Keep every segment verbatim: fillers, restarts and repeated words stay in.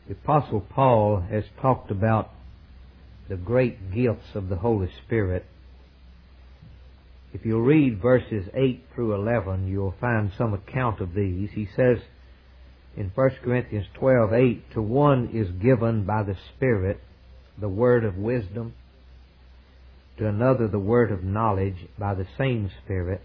The Apostle Paul has talked about the great gifts of the Holy Spirit. If you'll read verses eight through eleven, you'll find some account of these. He says in First Corinthians twelve eight, to one is given by the Spirit the word of wisdom, to another the word of knowledge by the same Spirit,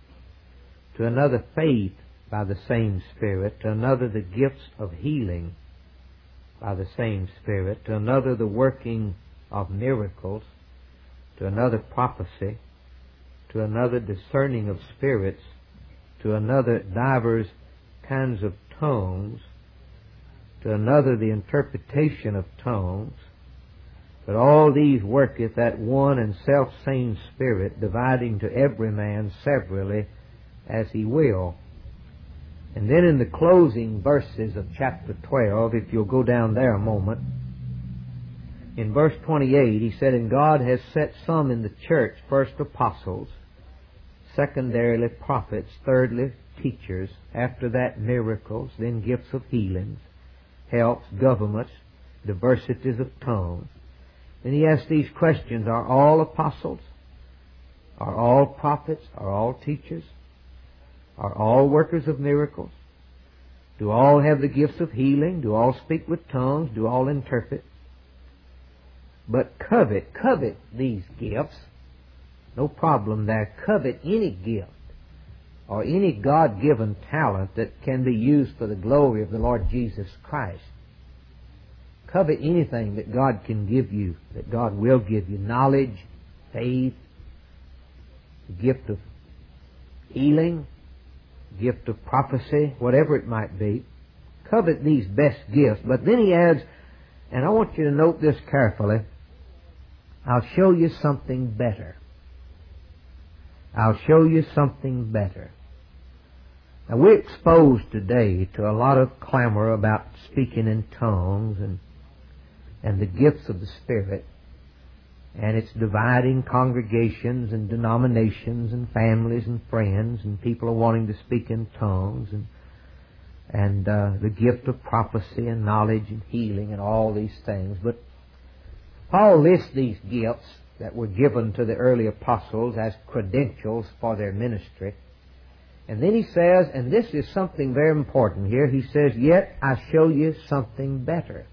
to another faith by the same Spirit, to another the gifts of healing by the same Spirit, to another the working of miracles, to another prophecy, to another discerning of spirits, to another divers kinds of tongues, to another the interpretation of tongues. But all these worketh that one and selfsame Spirit, dividing to every man severally as he will. And then in the closing verses of chapter twelve, if you'll go down there a moment, in verse twenty-eight, he said, and God has set some in the church, first apostles, secondarily prophets, thirdly teachers, after that miracles, then gifts of healings, helps, governments, diversities of tongues. Then he asks these questions: are all apostles? Are all prophets? Are all teachers? Are all workers of miracles? Do all have the gifts of healing? Do all speak with tongues? Do all interpret? But covet, covet these gifts. No problem there. Covet any gift or any God-given talent that can be used for the glory of the Lord Jesus Christ. Covet anything that God can give you, that God will give you. Knowledge, faith, the gift of healing, gift of prophecy, whatever it might be. Covet these best gifts. But then he adds, and I want you to note this carefully, I'll show you something better. I'll show you something better. Now, we're exposed today to a lot of clamor about speaking in tongues and and the gifts of the Spirit, and it's dividing congregations and denominations and families and friends, and people are wanting to speak in tongues, and and uh, the gift of prophecy and knowledge and healing and all these things. But Paul lists these gifts that were given to the early apostles as credentials for their ministry. And then he says, and this is something very important here, he says, yet I show you something better.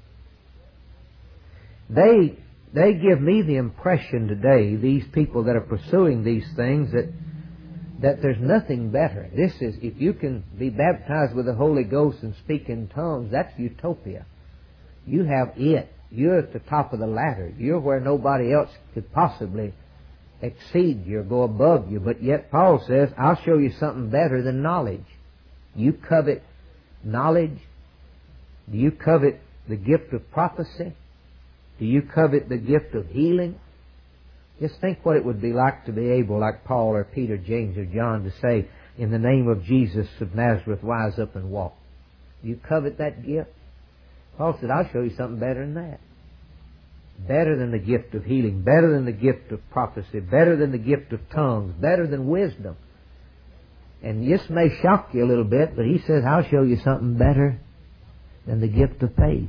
They they give me the impression today, these people that are pursuing these things, that that there's nothing better. This is, if you can be baptized with the Holy Ghost and speak in tongues, that's utopia. You have it. You're at the top of the ladder. You're where nobody else could possibly exceed you or go above you. But yet Paul says, I'll show you something better than knowledge. You covet knowledge? Do you covet the gift of prophecy? Do you covet the gift of healing? Just think what it would be like to be able, like Paul or Peter, James or John, to say, in the name of Jesus of Nazareth, rise up and walk. Do you covet that gift? Paul said, I'll show you something better than that. Better than the gift of healing, better than the gift of prophecy, better than the gift of tongues, better than wisdom. And this may shock you a little bit, but he says, I'll show you something better than the gift of faith.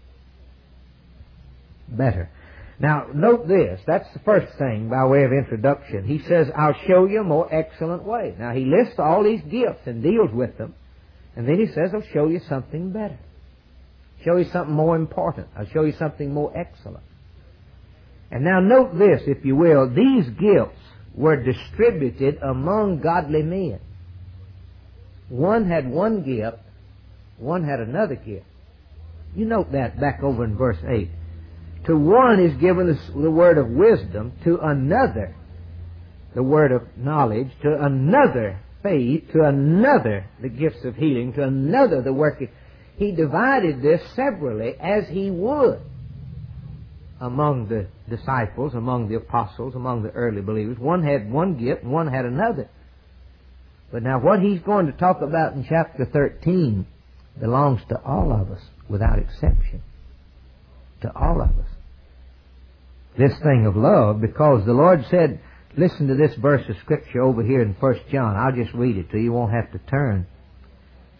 Better. Now, note this. That's the first thing by way of introduction. He says, I'll show you a more excellent way. Now, he lists all these gifts and deals with them. And then he says, I'll show you something better. Show you something more important. I'll show you something more excellent. And now note this, if you will. These gifts were distributed among godly men. One had one gift. One had another gift. You note that back over in verse eight. To one is given the word of wisdom, to another the word of knowledge, to another faith, to another the gifts of healing, to another the work of... He divided this severally as he would among the disciples, among the apostles, among the early believers. One had one gift and one had another. But now what he's going to talk about in chapter thirteen belongs to all of us without exception. To all of us. This thing of love, because the Lord said, listen to this verse of Scripture over here in First John. I'll just read it to you. You won't have to turn.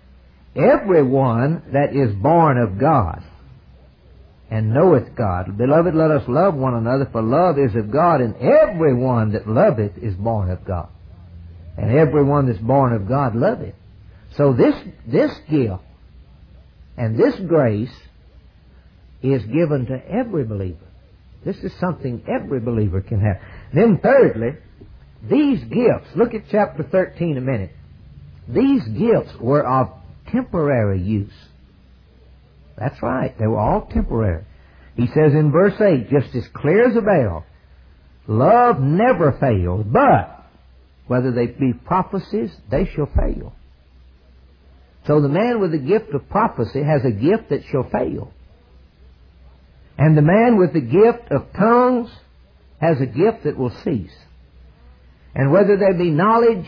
everyone that is born of God and knoweth God. Beloved, let us love one another, for love is of God, and everyone that loveth is born of God. And everyone that's born of God loveth. So this, this gift and this grace is given to every believer. This is something every believer can have. Then thirdly, these gifts, look at chapter thirteen a minute. These gifts were of temporary use. That's right, they were all temporary. He says in verse eight, just as clear as a bell, love never fails, but whether they be prophecies, they shall fail. So the man with the gift of prophecy has a gift that shall fail. And the man with the gift of tongues has a gift that will cease. And whether there be knowledge,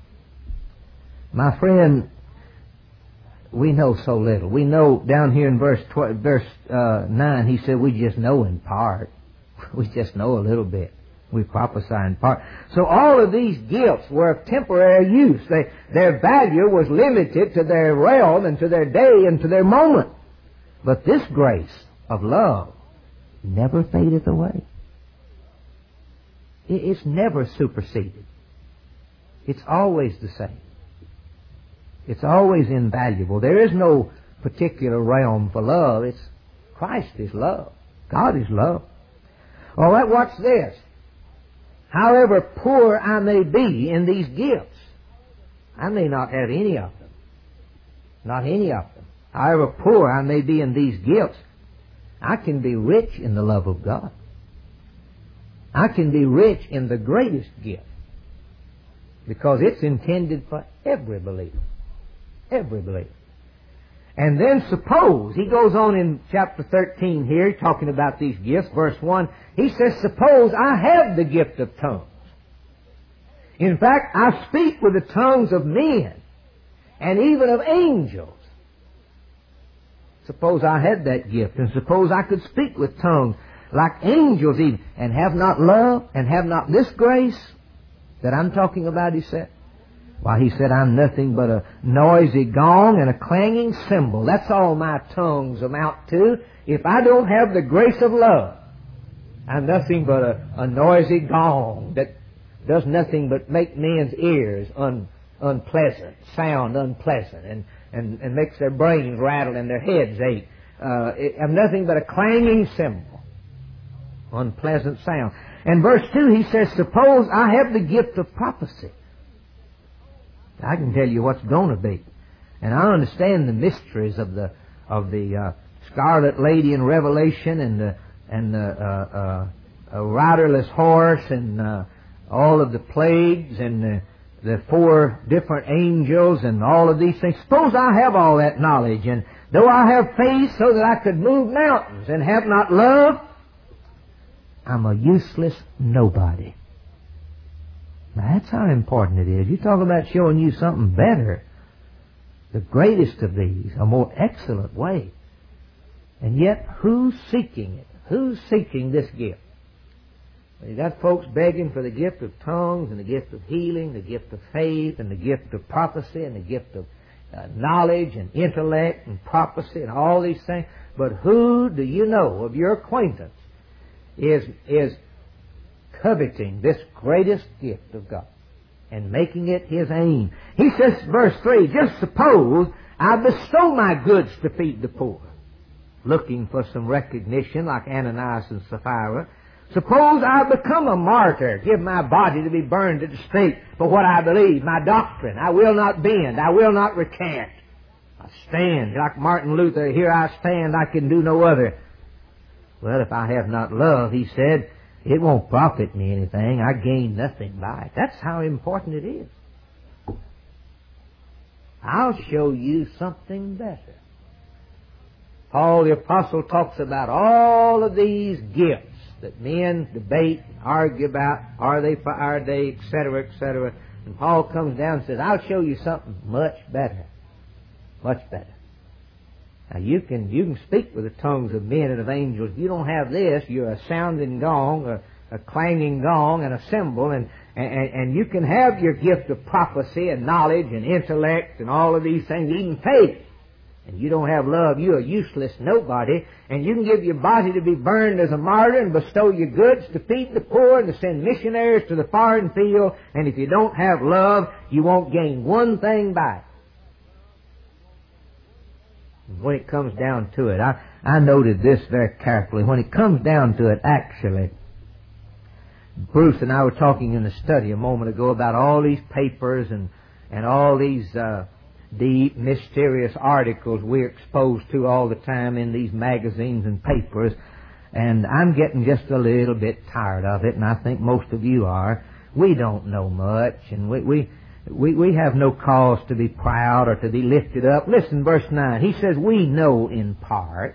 my friend, we know so little. We know down here in verse tw- verse uh, nine, he said we just know in part. We just know a little bit. We prophesy in part. So all of these gifts were of temporary use. They, their value was limited to their realm and to their day and to their moment. But this grace of love never fadeth away. It's never superseded. It's always the same. It's always invaluable. There is no particular realm for love. It's Christ is love. God is love. All right, watch this. However poor I may be in these gifts, I may not have any of them. Not any of them. However poor I may be in these gifts, I can be rich in the love of God. I can be rich in the greatest gift, because it's intended for every believer. Every believer. And then suppose, he goes on in chapter thirteen here, talking about these gifts, verse one, he says, suppose I have the gift of tongues. In fact, I speak with the tongues of men and even of angels. Suppose I had that gift, and suppose I could speak with tongues like angels even, and have not love, and have not this grace that I'm talking about, he said. Why, he said, I'm nothing but a noisy gong and a clanging cymbal. That's all my tongues amount to. If I don't have the grace of love, I'm nothing but a, a noisy gong that does nothing but make men's ears un, unpleasant, sound unpleasant, and, and, and makes their brains rattle and their heads ache. Uh, I'm nothing but a clanging cymbal. Unpleasant sound. And verse two, he says, suppose I have the gift of prophecy. I can tell you what's going to be. And I understand the mysteries of the of the uh, scarlet lady in Revelation, and the and the uh, uh, uh, riderless horse, and uh, all of the plagues, and the, the four different angels, and all of these things. Suppose I have all that knowledge, and though I have faith so that I could move mountains, and have not love, I'm a useless nobody. Now that's how important it is. You talk about showing you something better, the greatest of these, a more excellent way. And yet, who's seeking it? Who's seeking this gift? Well, you got folks begging for the gift of tongues, and the gift of healing, the gift of faith, and the gift of prophecy, and the gift of uh, knowledge, and intellect, and prophecy, and all these things. But who do you know of your acquaintance is is coveting this greatest gift of God and making it his aim? He says, verse three, just suppose I bestow my goods to feed the poor, looking for some recognition like Ananias and Sapphira. Suppose I become a martyr, give my body to be burned at the stake for what I believe, my doctrine. I will not bend, I will not recant. I stand like Martin Luther, here I stand, I can do no other. Well, if I have not love, he said, it won't profit me anything. I gain nothing by it. That's how important it is. I'll show you something better. Paul the Apostle talks about all of these gifts that men debate and argue about. Are they for our day, et cetera, et cetera. And Paul comes down and says, I'll show you something much better. Much better. Now you can you can speak with the tongues of men and of angels. If you don't have this, you're a sounding gong, a, a clanging gong, and a cymbal, and, and and you can have your gift of prophecy and knowledge and intellect and all of these things, even faith. And you don't have love, you're a useless nobody. And you can give your body to be burned as a martyr and bestow your goods to feed the poor and to send missionaries to the foreign field. And if you don't have love, you won't gain one thing by it. And when it comes down to it, I, I noted this very carefully. When it comes down to it, actually, Bruce and I were talking in the study a moment ago about all these papers and, and all these uh, deep, mysterious articles we're exposed to all the time in these magazines and papers. And I'm getting just a little bit tired of it, and I think most of you are. We don't know much, and we, we, we, we have no cause to be proud or to be lifted up. Listen, verse nine. He says, we know in part.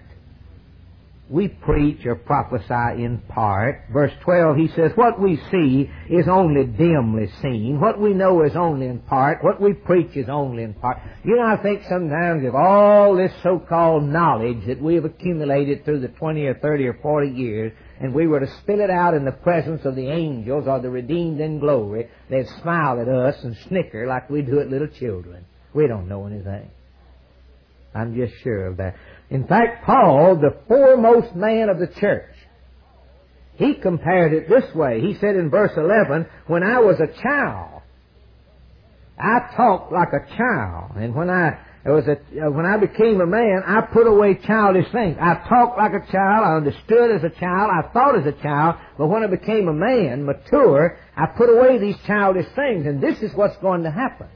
We preach or prophesy in part. Verse twelve, he says, what we see is only dimly seen. What we know is only in part. What we preach is only in part. You know, I think sometimes if all this so-called knowledge that we have accumulated through the twenty or thirty or forty years, and we were to spill it out in the presence of the angels or the redeemed in glory, they'd smile at us and snicker like we do at little children. We don't know anything. I'm just sure of that. In fact, Paul, the foremost man of the church, he compared it this way. He said in verse eleven, when I was a child, I talked like a child. And when I was a, when I became a man, I put away childish things. I talked like a child. I understood as a child. I thought as a child. But when I became a man, mature, I put away these childish things. And this is what's going to happen.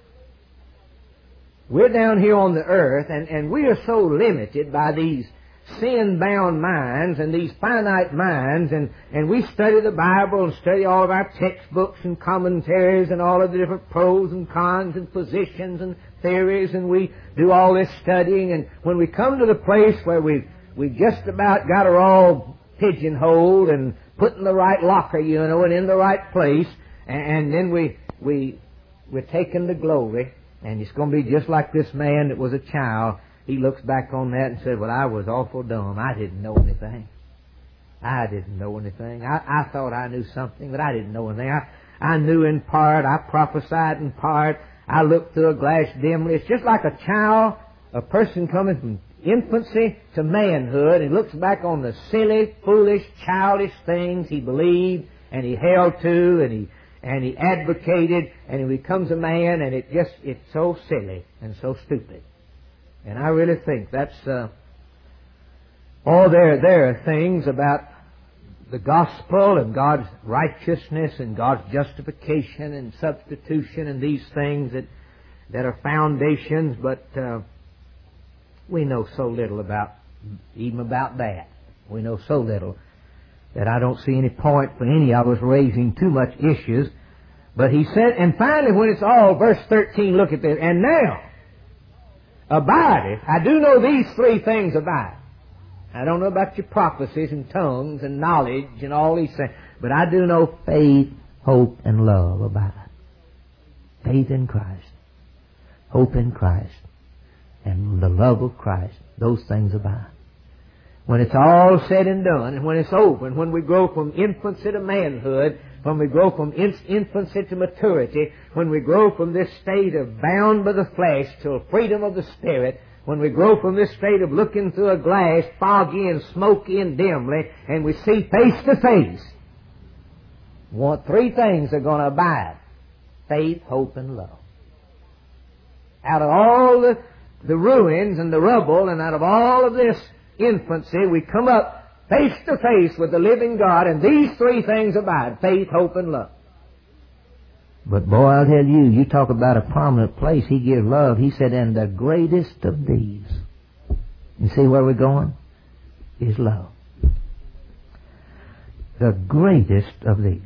We're down here on the earth, and, and we are so limited by these sin-bound minds and these finite minds, and, and we study the Bible and study all of our textbooks and commentaries and all of the different pros and cons and positions and theories, and we do all this studying, and when we come to the place where we we just about got her all pigeonholed and put in the right locker, you know, and in the right place, and, and then we, we, we're taken to glory. And it's going to be just like this man that was a child. He looks back on that and said, well, I was awful dumb. I didn't know anything. I didn't know anything. I, I thought I knew something, but I didn't know anything. I, I knew in part. I prophesied in part. I looked through a glass dimly. It's just like a child, a person coming from infancy to manhood, and looks back on the silly, foolish, childish things he believed and he held to and he and he advocated, and he becomes a man, and it just, it's so silly and so stupid. And I really think that's, uh, oh, there, there are things about the gospel and God's righteousness and God's justification and substitution and these things that, that are foundations, but, uh, we know so little about, even about that. We know so little that I don't see any point for any of us raising too much issues. But he said, and finally when it's all, verse thirteen, look at this, and now, abideth, I do know these three things abide. I don't know about your prophecies and tongues and knowledge and all these things, but I do know faith, hope, and love abide. Faith in Christ, hope in Christ, and the love of Christ, those things abide. When it's all said and done, and when it's over, and when we grow from infancy to manhood, when we grow from infancy to maturity, when we grow from this state of bound by the flesh to freedom of the Spirit, when we grow from this state of looking through a glass, foggy and smoky and dimly, and we see face to face, what three things are going to abide? Faith, hope, and love. Out of all the, the ruins and the rubble, and out of all of this infancy, we come up face to face with the living God, and these three things abide: faith, hope, and love. But boy, I'll tell you, you talk about a prominent place, he gives love. He said, and the greatest of these, you see where we're going? Is love. The greatest of these.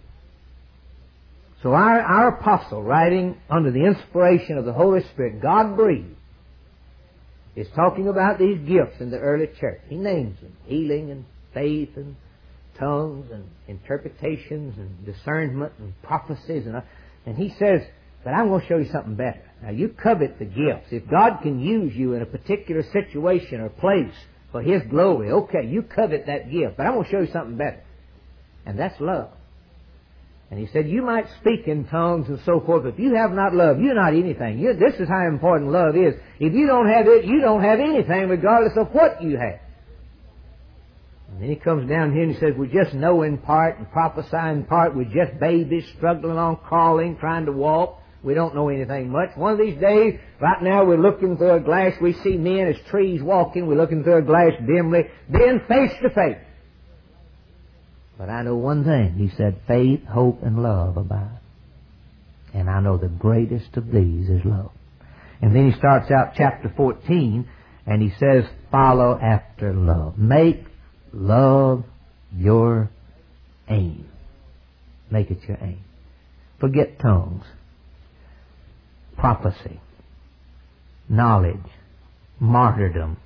So our, our apostle, writing under the inspiration of the Holy Spirit, God breathed, is talking about these gifts in the early church. He names them: healing and faith and tongues and interpretations and discernment and prophecies. And, and he says, but I'm going to show you something better. Now you covet the gifts. If God can use you in a particular situation or place for His glory, okay, you covet that gift. But I'm going to show you something better. And that's love. And he said, you might speak in tongues and so forth, but if you have not love, you're not anything. You, this is how important love is. If you don't have it, you don't have anything, regardless of what you have. And then he comes down here and he says, we just know in part and prophesy in part. We're just babies struggling on, crawling, trying to walk. We don't know anything much. One of these days, right now we're looking through a glass. We see men as trees walking. We're looking through a glass dimly. Then face to face. But I know one thing. He said, faith, hope, and love abide. And I know the greatest of these is love. And then he starts out chapter fourteen, and he says, follow after love. Make love your aim. Make it your aim. Forget tongues, prophecy, knowledge, martyrdom,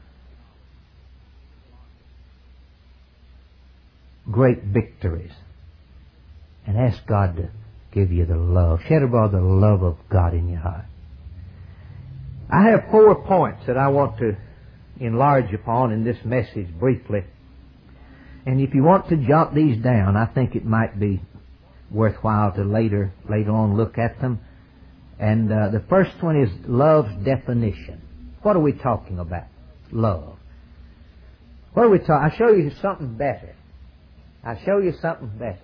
great victories, and ask God to give you the love. Shed abroad the love of God in your heart. I have four points that I want to enlarge upon in this message briefly. And if you want to jot these down, I think it might be worthwhile to later later on look at them. And uh, the first one is love's definition. What are we talking about? Love. What are we talking? I'll show you something better. I'll show you something better.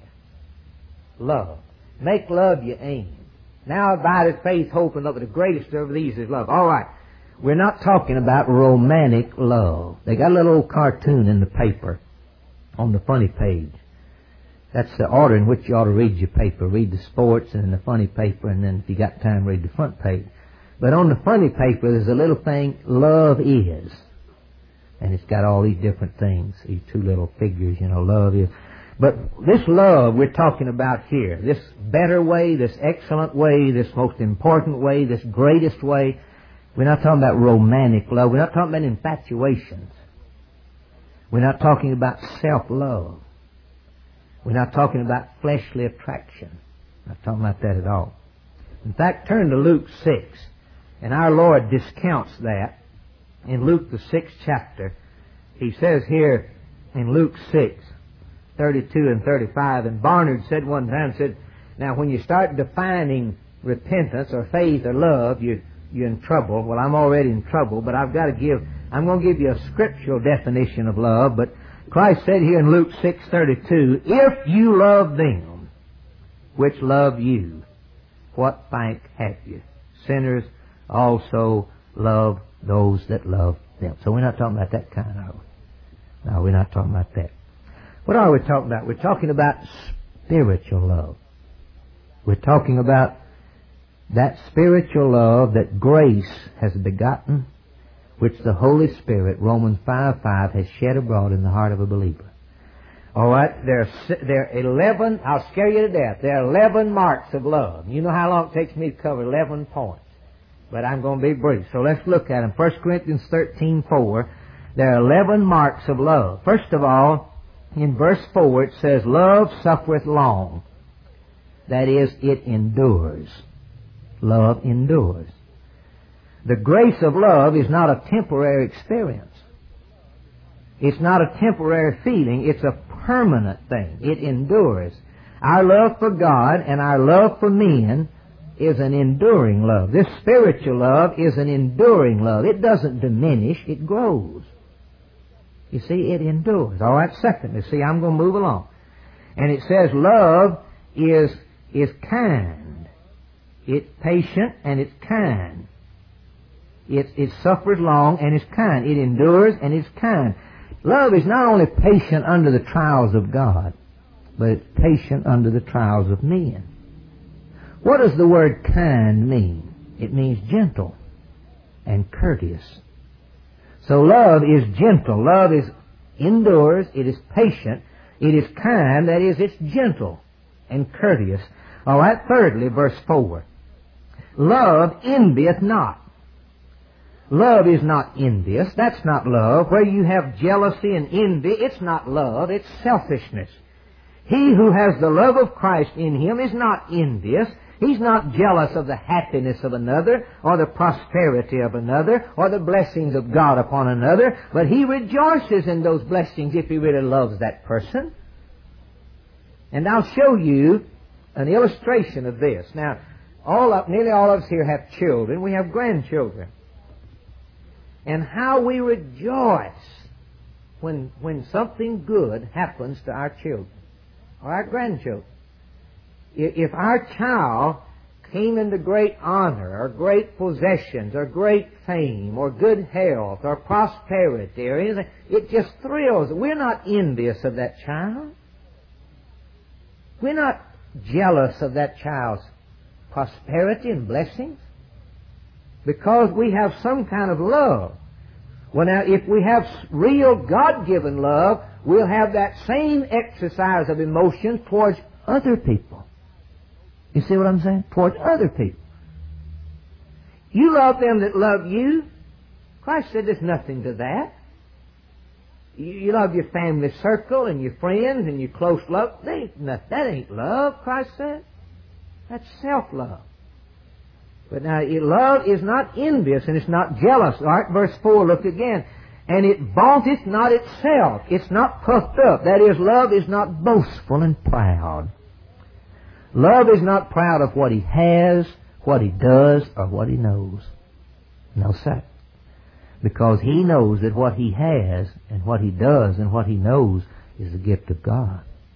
Love. Make love your aim. Now abideth faith, hope, and love. The greatest of these is love. All right. We're not talking about romantic love. They got a little old cartoon in the paper on the funny page. That's the order in which you ought to read your paper. Read the sports and then the funny paper, and then if you got time, read the front page. But on the funny paper, there's a little thing, love is. And it's got all these different things, these two little figures, you know, love is. But this love we're talking about here, this better way, this excellent way, this most important way, this greatest way, we're not talking about romantic love. We're not talking about infatuations. We're not talking about self-love. We're not talking about fleshly attraction. We're not talking about that at all. In fact, turn to Luke six, and our Lord discounts that. In Luke the sixth chapter, He says here in Luke six, thirty-two and thirty-five, and Barnard said one time, said, now when you start defining repentance or faith or love, you, you're in trouble. Well, I'm already in trouble, but I've got to give, I'm going to give you a scriptural definition of love, but Christ said here in Luke six thirty-two, if you love them which love you, what thank have you? Sinners also love those that love them. So we're not talking about that kind, are we? No, we're not talking about that. What are we talking about? We're talking about spiritual love. We're talking about that spiritual love that grace has begotten, which the Holy Spirit, Romans five five, has shed abroad in the heart of a believer. All right, there are, there are eleven, I'll scare you to death, there are eleven marks of love. You know how long it takes me to cover eleven points, but I'm going to be brief. So let's look at them. First Corinthians thirteen four, there are eleven marks of love. First of all, in verse four it says, love suffereth long. That is, it endures. Love endures. The grace of love is not a temporary experience. It's not a temporary feeling. It's a permanent thing. It endures. Our love for God and our love for men is an enduring love. This spiritual love is an enduring love. It doesn't diminish. It grows. You see, it endures. All right, secondly, see, I'm going to move along. And it says love is, is kind. It's patient and it's kind. It, it suffers long and is kind. It endures and is kind. Love is not only patient under the trials of God, but it's patient under the trials of men. What does the word kind mean? It means gentle and courteous. So love is gentle. Love is endures. It is patient. It is kind. That is, it's gentle and courteous. All right, thirdly, verse four. Love envieth not. Love is not envious. That's not love. Where you have jealousy and envy, it's not love. It's selfishness. He who has the love of Christ in him is not envious. He's not jealous of the happiness of another or the prosperity of another or the blessings of God upon another, but he rejoices in those blessings if he really loves that person. And I'll show you an illustration of this. Now, all of, nearly all of us here have children. We have grandchildren. And how we rejoice when, when something good happens to our children or our grandchildren. If our child came into great honor or great possessions or great fame or good health or prosperity or anything, it just thrills. We're not envious of that child. We're not jealous of that child's prosperity and blessings because we have some kind of love. Well, now, if we have real God-given love, we'll have that same exercise of emotion towards other people. You see what I'm saying? Towards other people. You love them that love you. Christ said there's nothing to that. You, you love your family circle and your friends and your close love. That ain't, not, that ain't love, Christ said. That's self-love. But now, it, love is not envious and it's not jealous. All right, verse four, look again. And it vaunteth not itself. It's not puffed up. That is, love is not boastful and proud. Love is not proud of what he has, what he does, or what he knows. No, sir. Because he knows that what he has and what he does and what he knows is the gift of God.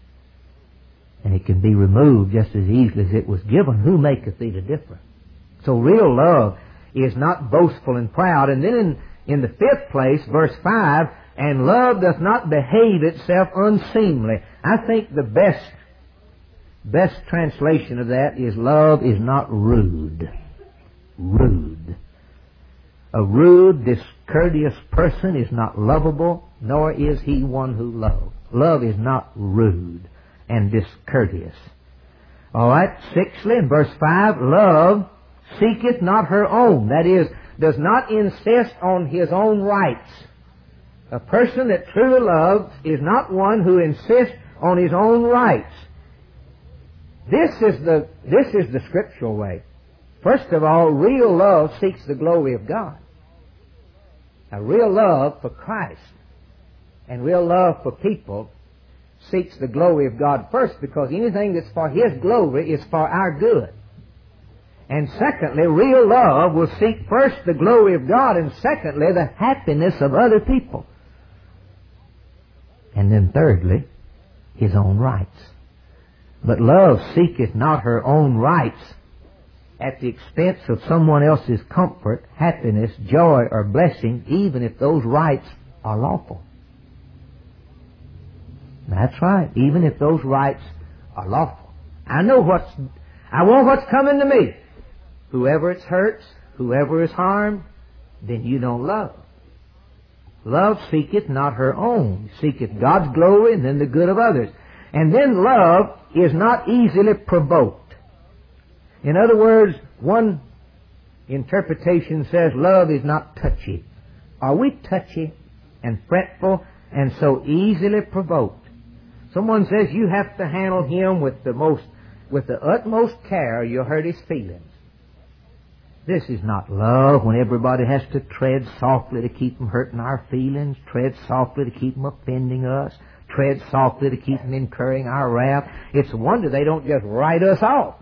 And it can be removed just as easily as it was given. Who maketh thee to differ? So real love is not boastful and proud. And then in, in the fifth place, verse five, and love doth not behave itself unseemly. I think the best Best translation of that is love is not rude. Rude. A rude, discourteous person is not lovable, nor is he one who loves. Love is not rude and discourteous. All right, sixthly, in verse five, love seeketh not her own. That is, does not insist on his own rights. A person that truly loves is not one who insists on his own rights. This is the, this is the scriptural way. First of all, real love seeks the glory of God. A real love for Christ and real love for people seeks the glory of God first, because anything that's for His glory is for our good. And secondly, real love will seek first the glory of God, and secondly, the happiness of other people. And then thirdly, his own rights. But love seeketh not her own rights at the expense of someone else's comfort, happiness, joy, or blessing, even if those rights are lawful. That's right, even if those rights are lawful. I know what's, I want what's coming to me. Whoever it hurts, whoever is harmed, then you don't love. Love seeketh not her own, seeketh God's glory and then the good of others. And then love is not easily provoked. In other words, one interpretation says love is not touchy. Are we touchy and fretful and so easily provoked? Someone says you have to handle him with the most, with the utmost care, you'll hurt his feelings. This is not love when everybody has to tread softly to keep them hurting our feelings, tread softly to keep them offending us, tread softly to keep them incurring our wrath. It's a wonder they don't just write us off.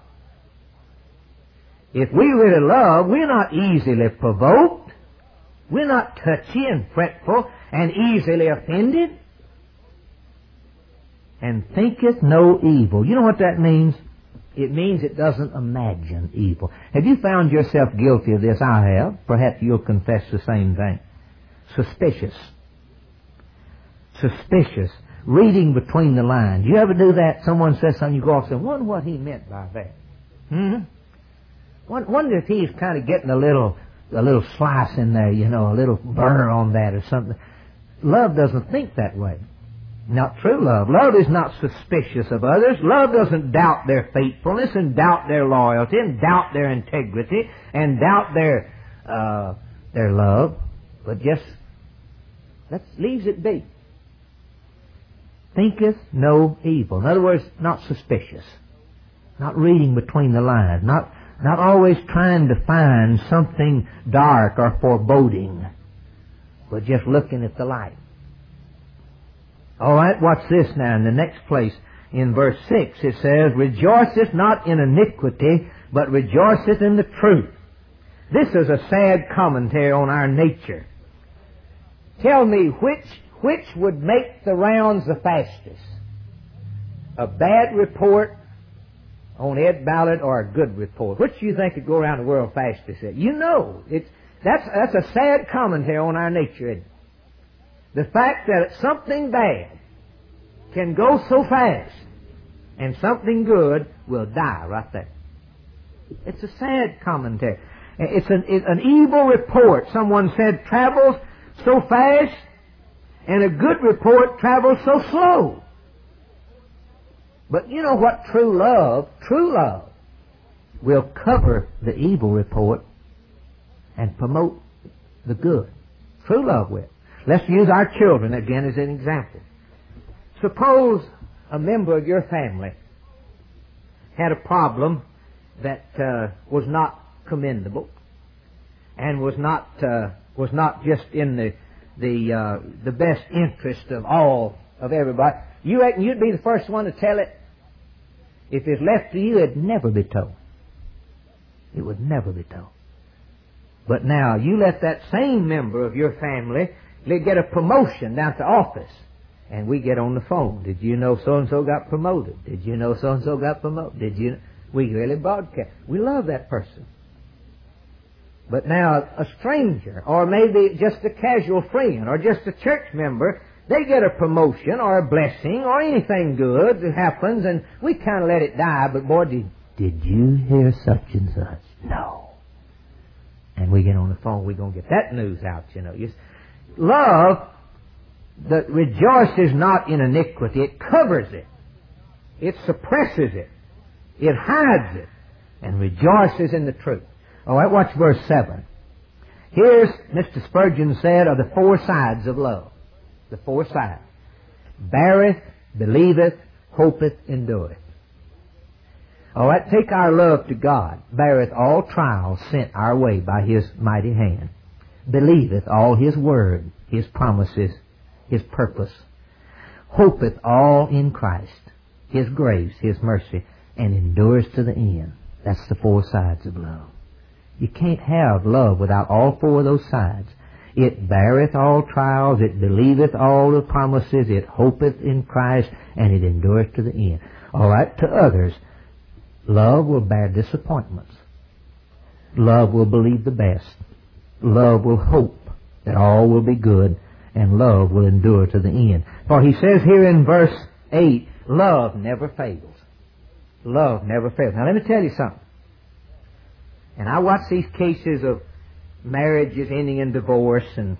If we really love, we're not easily provoked. We're not touchy and fretful and easily offended. And thinketh no evil. You know what that means? It means it doesn't imagine evil. Have you found yourself guilty of this? I have. Perhaps you'll confess the same thing. Suspicious. Suspicious. Reading between the lines. You ever do that? Someone says something, you go off and say, wonder what he meant by that. Hmm? Wonder if he's kind of getting a little, a little slice in there, you know, a little burr on that or something. Love doesn't think that way. Not true love. Love is not suspicious of others. Love doesn't doubt their faithfulness and doubt their loyalty and doubt their integrity and doubt their uh, their love, but just let's leaves it be. Thinketh no evil. In other words, not suspicious, not reading between the lines, not not always trying to find something dark or foreboding, but just looking at the light. All right, watch this now in the next place. in verse six, it says, rejoiceth not in iniquity, but rejoiceth in the truth. This is a sad commentary on our nature. Tell me, which, which would make the rounds the fastest? A bad report on Ed Ballard or a good report? Which do you think would go around the world fastest? You know, it's, that's, that's a sad commentary on our nature, isn't it? The fact that something bad can go so fast and something good will die right there. It's a sad commentary. It's an, it's an evil report. Someone said travels so fast, and a good report travels so slow. But you know what? True love, true love will cover the evil report and promote the good. True love will. Let's use our children again as an example. Suppose a member of your family had a problem that uh, was not commendable and was not uh, was not just in the the uh, the best interest of all of everybody. You reckon you'd be the first one to tell it? If it's left to you, it'd never be told. It would never be told. But now you let that same member of your family get a promotion down to office, and we get on the phone. Did you know so and so got promoted? Did you know so and so got promoted? Did you? We really broadcast. We love that person. But now a stranger, or maybe just a casual friend, or just a church member, they get a promotion or a blessing or anything good that happens, and we kind of let it die. But boy, did, did you hear such and such? No. And we get on the phone, we're going to get that news out, you know. You, love that rejoices not in iniquity. It covers it. It suppresses it. It hides it. And rejoices in the truth. All right, watch verse seven. Here's, Mister Spurgeon said, are the four sides of love. The four sides. Beareth, believeth, hopeth, endureth. All right, take our love to God. Beareth all trials sent our way by His mighty hand. Believeth all His word, His promises, His purpose. Hopeth all in Christ, His grace, His mercy, and endures to the end. That's the four sides of love. You can't have love without all four of those sides. It beareth all trials, it believeth all the promises, it hopeth in Christ, and it endureth to the end. All right, to others, love will bear disappointments. Love will believe the best. Love will hope that all will be good, and love will endure to the end. For he says here in verse eight, love never fails. Love never fails. Now let me tell you something. And I watch these cases of marriages ending in divorce, and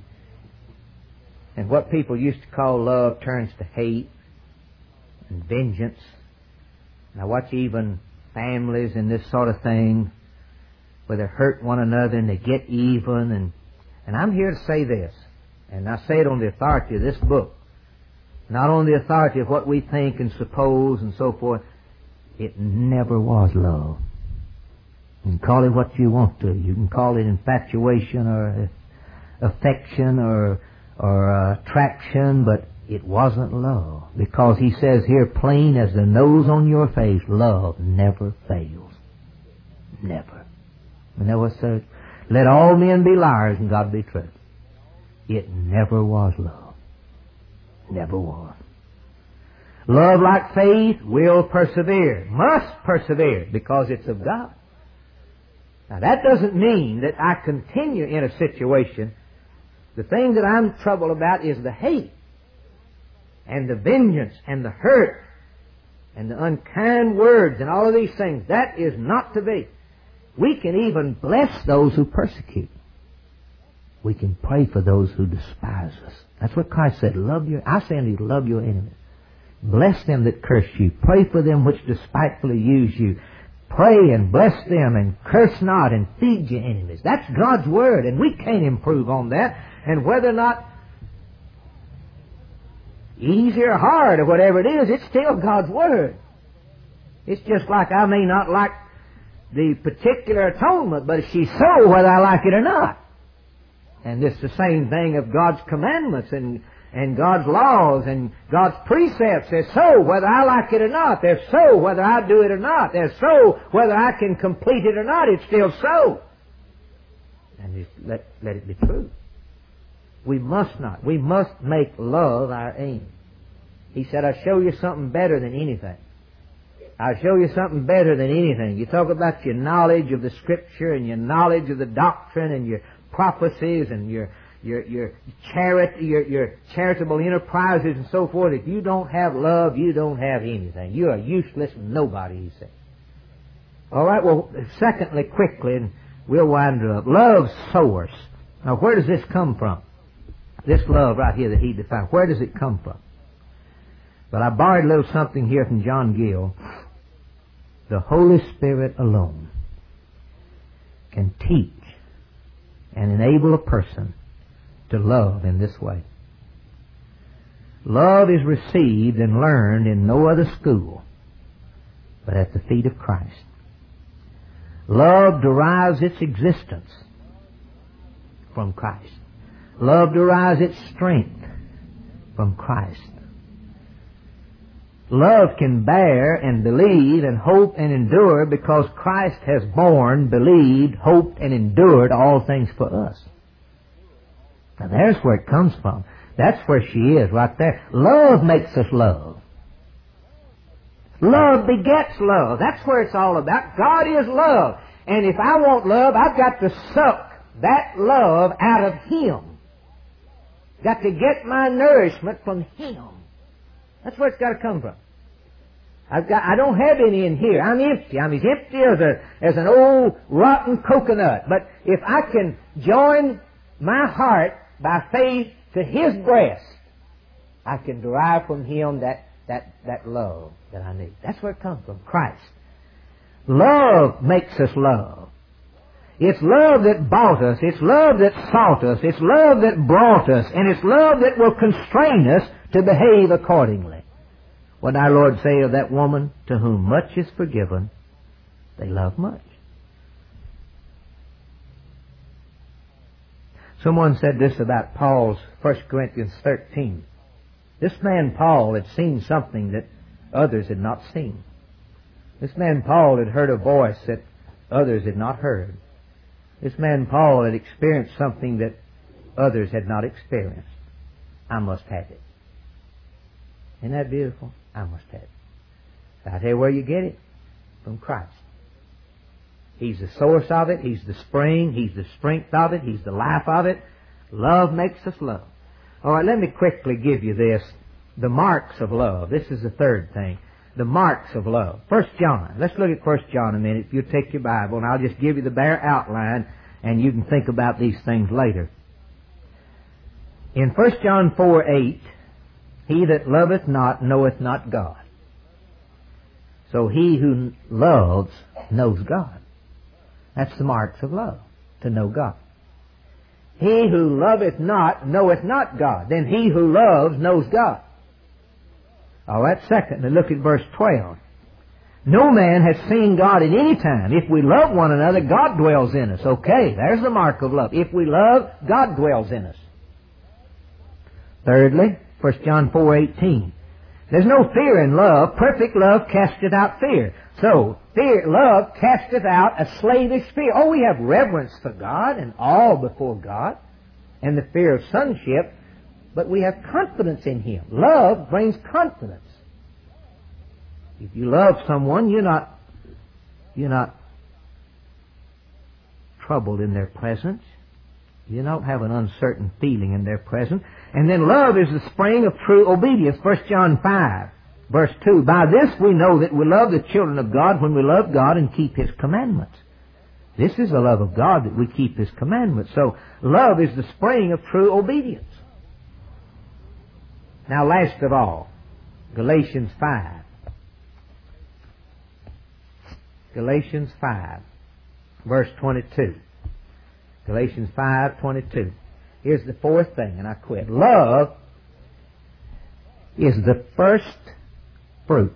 and what people used to call love turns to hate and vengeance. And I watch even families and this sort of thing where they hurt one another and they get even. And, and I'm here to say this, and I say it on the authority of this book, not on the authority of what we think and suppose and so forth. It never was love. You can call it what you want to. You can call it infatuation or affection or or uh, attraction, but it wasn't love. Because he says here, plain as the nose on your face, love never fails. Never. You know what it says? Let all men be liars and God be true. It never was love. Never was. Love, like faith, will persevere. Must persevere because it's of God. Now that doesn't mean that I continue in a situation. The thing that I'm troubled about is the hate and the vengeance and the hurt and the unkind words and all of these things. That is not to be. We can even bless those who persecute. We can pray for those who despise us. That's what Christ said. Love your, I say unto you, love your enemies. Bless them that curse you. Pray for them which despitefully use you. Pray and bless them and curse not and feed your enemies. That's God's Word, and we can't improve on that. And whether or not easy or hard or whatever it is, it's still God's Word. It's just like I may not like the particular atonement, but she's so whether I like it or not. And it's the same thing of God's commandments and, and God's laws and God's precepts. They're so whether I like it or not. They're so whether I do it or not. They're so whether I can complete it or not. It's still so. And just let, let it be true. We must not. We must make love our aim. He said, I'll show you something better than anything. I'll show you something better than anything. You talk about your knowledge of the Scripture and your knowledge of the doctrine and your prophecies and your your your charity, your your charitable enterprises and so forth. If you don't have love, you don't have anything. You are useless nobody, he said. All right, well, secondly, quickly, and we'll wind it up. Love's source. Now, where does this come from? This love right here that he defined, where does it come from? But I borrowed a little something here from John Gill. The Holy Spirit alone can teach and enable a person to love in this way. Love is received and learned in no other school but at the feet of Christ. Love derives its existence from Christ. Love derives its strength from Christ. Love can bear and believe and hope and endure because Christ has borne, believed, hoped, and endured all things for us. Now there's where it comes from. That's where she is, right there. Love makes us love. Love begets love. That's where it's all about. God is love. And if I want love, I've got to suck that love out of Him. Got to get my nourishment from Him. That's where it's got to come from. I've got, I don't have any in here. I'm empty. I'm as empty as a, as an old rotten coconut. But if I can join my heart by faith to His breast, I can derive from Him that, that, that love that I need. That's where it comes from. Christ. Love makes us love. It's love that bought us. It's love that sought us. It's love that brought us. And it's love that will constrain us to behave accordingly. What did our Lord say of that woman? To whom much is forgiven, they love much. Someone said this about Paul's First Corinthians thirteen. This man Paul had seen something that others had not seen. This man Paul had heard a voice that others had not heard. This man Paul had experienced something that others had not experienced. I must have it. Isn't that beautiful? I must have it. I'll tell you where you get it. From Christ. He's the source of it. He's the spring. He's the strength of it. He's the life of it. Love makes us love. All right, let me quickly give you this. The marks of love. This is the third thing. The marks of love. First John. Let's look at First John a minute. If you take your Bible, and I'll just give you the bare outline, and you can think about these things later. In First John four eight, he that loveth not knoweth not God. So he who loves knows God. That's the marks of love, to know God. He who loveth not knoweth not God. Then he who loves knows God. All right, secondly, look at verse twelve. No man has seen God at any time. If we love one another, God dwells in us. Okay, there's the mark of love. If we love, God dwells in us. Thirdly, First John four eighteen. There's no fear in love. Perfect love casteth out fear. So, fear, love casteth out a slavish fear. Oh, we have reverence for God and awe before God and the fear of sonship, but we have confidence in Him. Love brings confidence. If you love someone, you're not, you're not troubled in their presence. You don't have an uncertain feeling in their presence. And then love is the spring of true obedience. First John five, verse two. By this we know that we love the children of God when we love God and keep His commandments. This is the love of God, that we keep His commandments. So love is the spring of true obedience. Now last of all, Galatians five. Galatians five, verse twenty-two. Galatians five twenty-two. Here's the fourth thing, and I quit. Love is the first fruit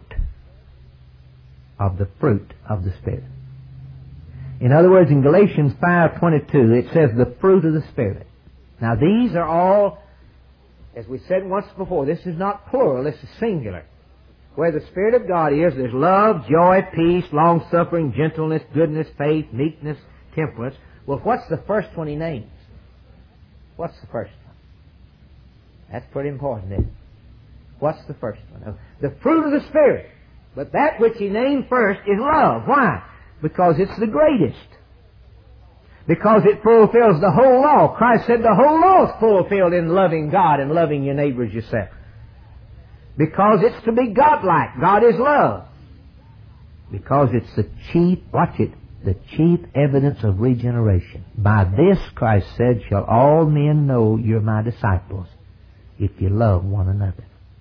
of the fruit of the Spirit. In other words, in Galatians five twenty-two, it says the fruit of the Spirit. Now these are all As we said once before, this is not plural, this is singular. Where the Spirit of God is, there's love, joy, peace, long-suffering, gentleness, goodness, faith, meekness, temperance. Well, what's the first one he names? What's the first one? That's pretty important, isn't it? What's the first one? The fruit of the Spirit. But that which he named first is love. Why? Because it's the greatest. Because it fulfills the whole law. Christ said the whole law is fulfilled in loving God and loving your neighbor as yourself. Because it's to be godlike. God is love. Because it's the chief, watch it, the chief evidence of regeneration. By this, Christ said, shall all men know you're my disciples, if you love one another.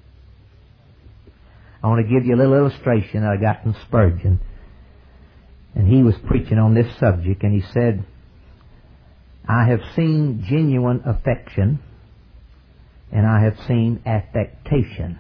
I want to give you a little illustration that I got from Spurgeon. And he was preaching on this subject, and he said, I have seen genuine affection, and I have seen affectation.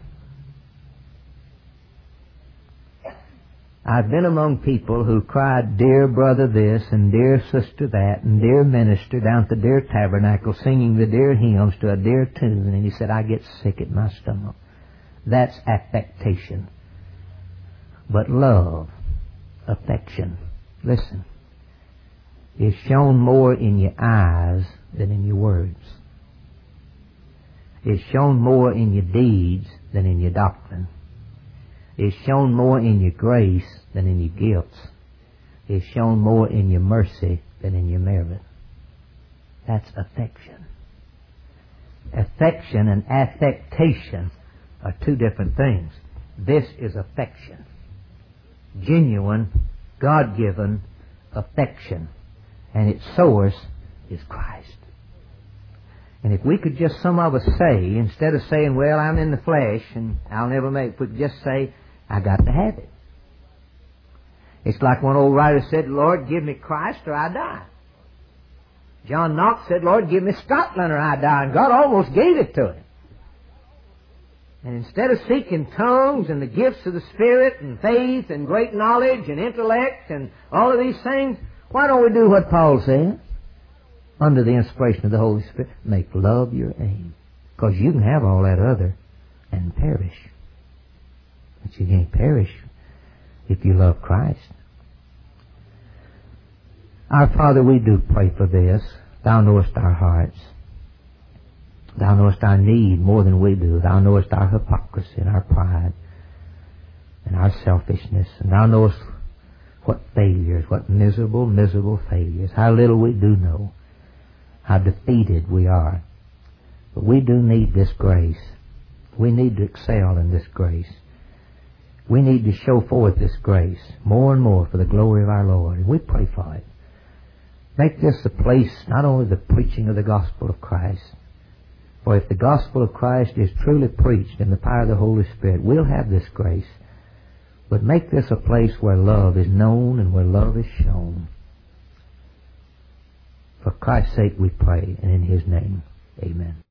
I've been among people who cried, dear brother this, and dear sister that, and dear minister down at the dear tabernacle singing the dear hymns to a dear tune, and he said, I get sick at my stomach. That's affectation. But love, affection, listen, is shown more in your eyes than in your words. It's shown more in your deeds than in your doctrine. It's shown more in your grace than in your guilt. It's shown more in your mercy than in your merit. That's affection. Affection and affectation are two different things. This is affection. Genuine, God-given affection. And its source is Christ. And if we could just, some of us say, instead of saying, well, I'm in the flesh and I'll never make it, we could just say, I got to have it. It's like one old writer said, Lord, give me Christ or I die. John Knox said, Lord, give me Scotland or I die. And God almost gave it to him. And instead of seeking tongues and the gifts of the Spirit and faith and great knowledge and intellect and all of these things, why don't we do what Paul said? Under the inspiration of the Holy Spirit, make love your aim. Because you can have all that other and perish. But you can't perish if you love Christ. Our Father, we do pray for this. Thou knowest our hearts. Thou knowest our need more than we do. Thou knowest our hypocrisy and our pride and our selfishness. And Thou knowest what failures, what miserable, miserable failures. How little we do know. How defeated we are. But we do need this grace. We need to excel in this grace. We need to show forth this grace more and more for the glory of our Lord. And we pray for it. Make this a place, not only the preaching of the gospel of Christ, for if the gospel of Christ is truly preached in the power of the Holy Spirit, we'll have this grace. But make this a place where love is known and where love is shown. For Christ's sake we pray, and in His name, amen.